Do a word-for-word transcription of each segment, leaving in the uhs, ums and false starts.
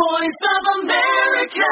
voice of America.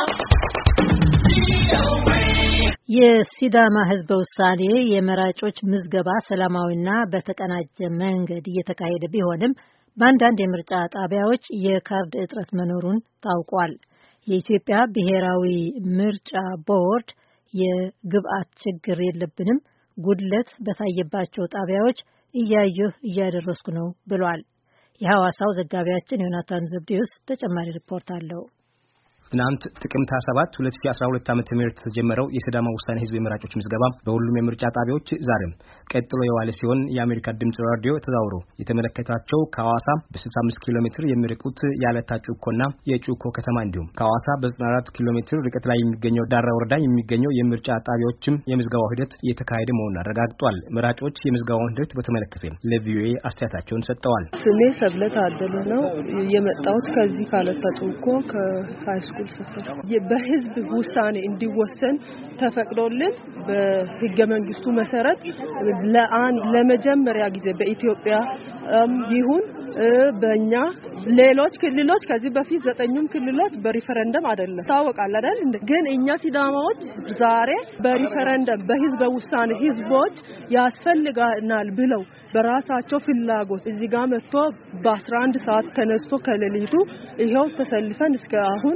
የሲዳማ ህዝበ ውሳኔ የመራጮች ምዝገባ ሰላማዊና በተቀናጀ መንገድ እየተካሄደ ቢሆንም በአንዳንድ የምርጫ ጣቢያዎች የካርድ እጥረት መኖሩን ታውቋል። የኢትዮጵያ ብሔራዊ ምርጫ ቦርድ የግብአት ችግር የለብንም፣ ጉድለት በታየባቸው ጣቢያዎች እያየሁ እያደረስኩ ነው ብሏል። የሐዋሳው ዘጋቢያችን ዮናታን ዘብዴውስ ተጨማሪ ሪፖርት አለው። ትናንት ጥቅምት ሃያ ሰባት ሁለት ሺህ አስራ ሁለት ዓመተ ምህረት ተጀመረው የሲዳማ ውሳኔ ህዝብ የመራጮች ምዝገባ በሁሉም የምርጫ ጣቢያዎች ዛሬም ቀጥሎ የዋለ ሲሆን የአሜሪካ ድምጽ ራዲዮ ተዛውሮ የተመለከታቸው ከሐዋሳ በስልሳ አምስት ኪሎ ሜትር የሚርቁት ያለታ ጩኮና የጩኮ ከተማ እንዲሁም ከሐዋሳ በዘጠና አራት ኪሎ ሜትር ርቀት ላይ የሚገኘው ዳራ ወረዳ የሚገኘው የምርጫ ጣቢያዎችም የምዝገባው ሂደት እየተካሄደ መሆኑን አረጋግጧል። መራጮች የምዝገባውን ሂደት በተመለከተ ለቪኦኤ አስተያየታቸውን ሰጥተዋል። ስሜ ሰብለት አደለ ነው የመጣሁት ከዚህ ካለታ ጩኮ ከሃይስኩል በህዝብ ውሳኔ እንዲወሰን ተፈቅዶልን በህገ መንግስቱ መሰረት ለአን ለመጀመሪያ ጊዜ በኢትዮጵያ ይሁን በእኛ ሌሎች ክልሎች ከዚህ በፊት ዘጠኙም ክልሎች በሪፈረንደም አይደለም ታወቃል አይደል? ግን እኛ ሲዳማዎች ዛሬ በሪፈረንደም በህዝብ ውሳኔ ህዝቦች ያስፈልጋናል ብለው በራሳቸው ፍላጎት እዚህ ጋር መጥቶ በአስራ አንድ ሰዓት ተነስቶ ከሌሊቱ ይሄው ተሰልፈን እስከ አሁን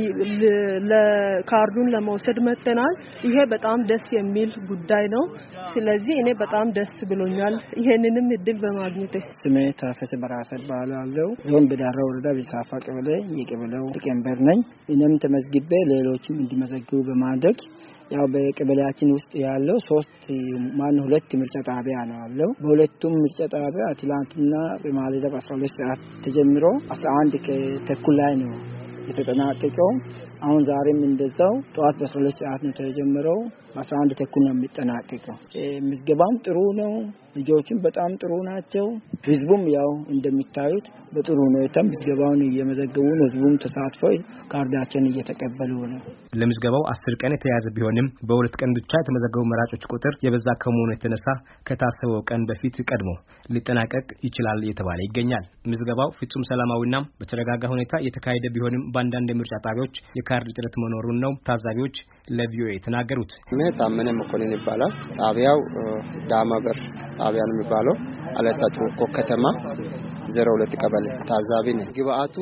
ለካርዱን ለመውሰድ መጥተናል። ይሄ በጣም ደስ የሚል ጉዳይ ነው። ስለዚህ እኔ በጣም ደስ ብሎኛል ይሄንንም እድል በማግኘቴ። ስሜ ታፈሰ በራሰ ባላለው ዞን በዳራ ወረዳ ቢሳፋ ቀበሌ የቀበሌው ሊቀመንበር ነኝ። እኔም ተመዝግቤ ሌሎችም እንዲመዘግቡ በማድረግ ያው በቀበሌያችን ውስጥ ያለው ሶስት ማን ሁለት ምርጫ ጣቢያ ነው ያለው። በሁለቱም ምርጫ ጣቢያ ትላንትና በማለዳ አስራ ሁለት ሰዓት ተጀምሮ አስራ አንድ ተኩል ላይ ነው የተጠናቀቀው። አሁን ዛሬም እንደዛው ጠዋት በአስራ ሁለት ሰዓት ነው የተጀመረው፣ አስራ አንድ ተኩል ነው የሚጠናቀቀው። ምዝገባም ጥሩ ነው፣ ልጆችም በጣም ጥሩ ናቸው። ህዝቡም ያው እንደሚታዩት በጥሩ ሁኔታ ምዝገባውን እየመዘገቡ ነው። ህዝቡም ተሳትፎ ካርዳቸውን እየተቀበሉ ነው። ለምዝገባው አስር ቀን የተያዘ ቢሆንም በሁለት ቀን ብቻ የተመዘገቡ መራጮች ቁጥር የበዛ ከመሆኑ የተነሳ ከታሰበው ቀን በፊት ቀድሞ ሊጠናቀቅ ይችላል እየተባለ ይገኛል። ምዝገባው ፍጹም ሰላማዊና በተረጋጋ ሁኔታ የተካሄደ ቢሆንም በአንዳንድ የምርጫ ጣቢያዎች የካርድ እጥረት መኖሩን ነው ታዛቢዎች ለቪኦኤ ተናገሩት። ታመነ መኮንን ይባላል። ጣቢያው ዳማበር ጣቢያ ነው የሚባለው። አለታ ጩኮ ከተማ ዜሮ ሁለት ቀበሌ ታዛቢ ነኝ። ግብአቱ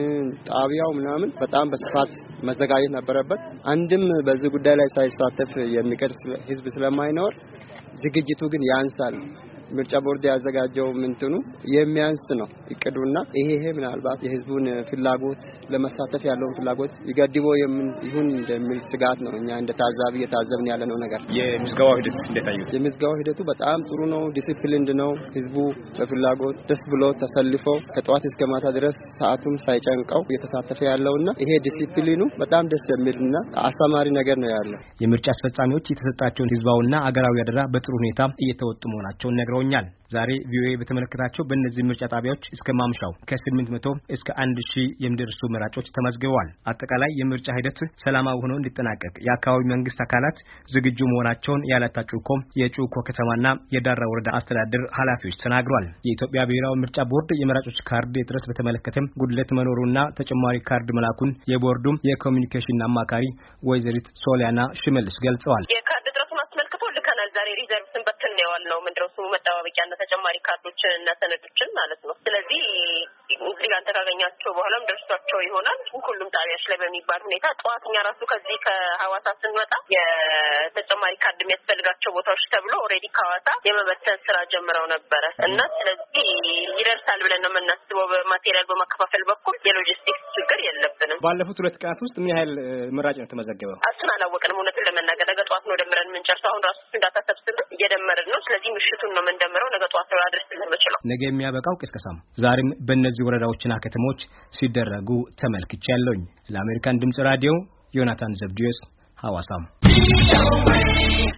ጣቢያው ምናምን በጣም በስፋት መዘጋጀት ነበረበት። አንድም በዚህ ጉዳይ ላይ ሳይሳተፍ የሚቀር ህዝብ ስለማይኖር ዝግጅቱ ግን ያንሳል። ምርጫ ቦርድ ያዘጋጀው ምንትኑ የሚያንስ ነው እቅዱና ይሄ ይሄ ምናልባት የህዝቡን ፍላጎት ለመሳተፍ ያለውን ፍላጎት ይገድበው የምን ይሁን እንደሚል ስጋት ነው እኛ እንደ ታዛቢ የታዘብን ያለ ነው ነገር። የምዝገባው ሂደት እንደታየው የምዝገባው ሂደቱ በጣም ጥሩ ነው፣ ዲሲፕሊንድ ነው። ህዝቡ በፍላጎት ደስ ብሎ ተሰልፎ ከጧት እስከ ማታ ድረስ ሰዓቱም ሳይጨንቀው እየተሳተፈ ያለውና ይሄ ዲሲፕሊኑ በጣም ደስ የሚልና አስተማሪ ነገር ነው ያለው። የምርጫ አስፈጻሚዎች የተሰጣቸውን ህዝባውና አገራዊ አደራ በጥሩ ሁኔታ እየተወጡ መሆናቸውን ነግረውኛል። ዛሬ ቪኦኤ በተመለከታቸው በእነዚህ ምርጫ ጣቢያዎች እስከ ማምሻው ከስምንት መቶ እስከ አንድ ሺህ የሚደርሱ መራጮች ተመዝግበዋል። አጠቃላይ የምርጫ ሂደት ሰላማዊ ሆኖ እንዲጠናቀቅ የአካባቢ መንግስት አካላት ዝግጁ መሆናቸውን ያለታ ጩኮ፣ የጩኮ ከተማና የዳራ ወረዳ አስተዳደር ኃላፊዎች ተናግረዋል። የኢትዮጵያ ብሔራዊ ምርጫ ቦርድ የመራጮች ካርድ እጥረት በተመለከተም ጉድለት መኖሩና ተጨማሪ ካርድ መላኩን የቦርዱም የኮሚኒኬሽን አማካሪ ወይዘሪት ሶሊያና ሽመልስ ገልጸዋል። የካርድ እጥረቱን አስመልክቶ ልከናል። ዛሬ ሪዘርቭን በትን ያለው ምንድነው መጣባበቂያና ተጨማሪ ካርዶችን እና ሰነዶችን ማለት ነው። ስለዚህ እንግዲህ አንተ ካገኛቸው በኋላም ደርሷቸው ይሆናል ሁሉም ጣቢያዎች ላይ በሚባል ሁኔታ። ጠዋትኛ ራሱ ከዚህ ከሐዋሳ ስንወጣ የተጨማሪ ካርድ የሚያስፈልጋቸው ቦታዎች ተብሎ ኦሬዲ ከሐዋሳ የመበተን ስራ ጀምረው ነበረ እና ስለዚህ ይደርሳል ብለን ነው የምናስበው። በማቴሪያል በማከፋፈል በኩል የሎጂስቲክስ ችግር የለብንም። ባለፉት ሁለት ቀናት ውስጥ ምን ያህል መራጭ ነው ተመዘገበው? እሱን አላወቅንም እውነቱን ለመናገር። ነገ ጠዋት ነው ደምረን የምንጨርሰው። አሁን ራሱ ዳታ ሰብስበን እየደመርን ነው። ስለዚህ ምሽቱን ነው የምንደምረው። ነገ ጠዋት ነው አድርስ ለምንችለው። ነገ የሚያበቃው ቅስቀሳም ዛሬም በእነዚህ ወረዳዎችና ከተሞች ሲደረጉ ተመልክቻለሁኝ። ለአሜሪካን ድምጽ ራዲዮ ዮናታን ዘብዲዮስ ሐዋሳም